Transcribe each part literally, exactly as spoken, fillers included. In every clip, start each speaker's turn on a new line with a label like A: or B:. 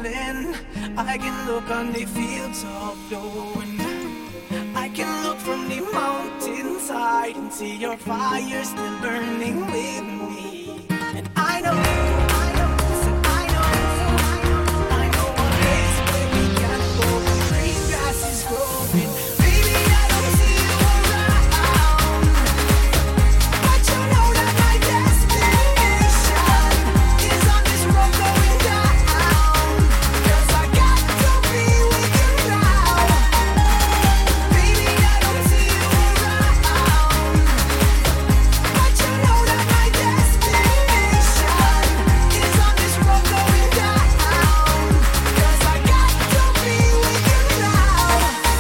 A: falling. I can look on the fields of flowing. I can look from the mountainside and see your fire still burning with me. And I know, I know, so I know, I know a place where we can go where green grass is growing. Baby, I don't see you around, but you know that my destination is on this road going down. 'Cause I got to be with you now. Baby, I don't see you around, but you know that my destination is on this road going down. 'Cause I got to be with you now.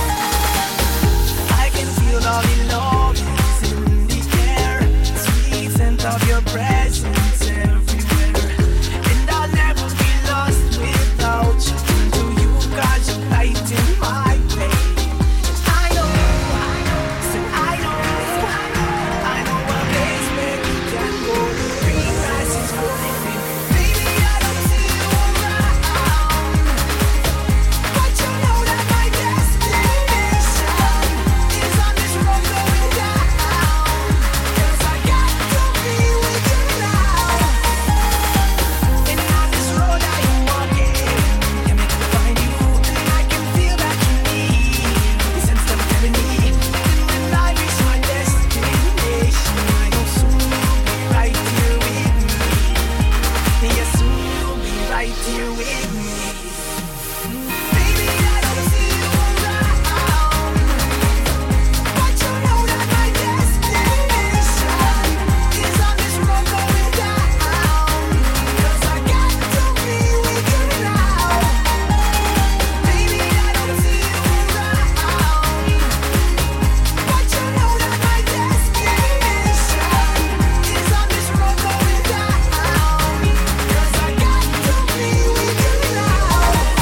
A: I can feel all the love is in the air, sweet scent of your presence everywhere. And I'll never be lost without you. To you, 'cause you're lighting my way. I know, I know, so I know, I know a place where we can go. Green grass is growing. Baby, I don't see you around, but you know that my destination is on this road going down. 'Cause I got to be with you now. And on this road I am walking, can make me find you, and I can feel that you need. You sense them telling me, and when I reach my destination, I know soon you'll be right here with me. Yes, soon you'll be right here with me. Baby, I don't see you around, but you know that my destination is on this road going down. 'Cause I got to be with you now. Baby, I don't see you around, but you know that my destination is on this road going down. 'Cause I got to be with you now.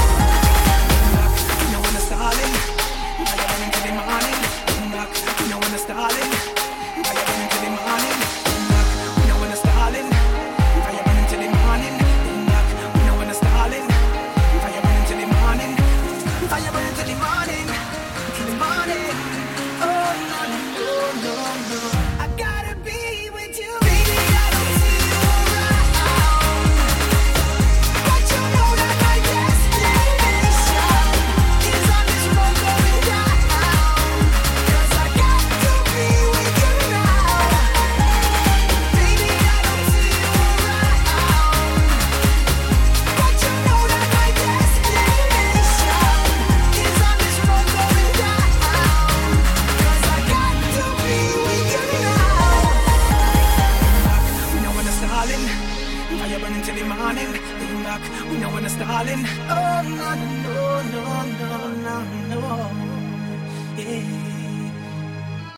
A: You know when it's starting, fire burning till the morning. Knock, you know when it's starting, fire burning till the morning. Knock, you know when it's starting, fire burning till the morning. Knock, you know when it's starting, fire burning till the morning. Fire burning till the morning, till the morning. Oh no no no no, I gotta be with you. Baby, I don't see you around, but you know that my destination is on this road going down. 'Cause I got to be with you now. Baby, I don't see you around, but you know that my destination is on this road going down. 'Cause I got to be with you now. We know when it's starting, fire burning till the morning. Lean back, we know when it's starting. Oh no no no no no no, yeah.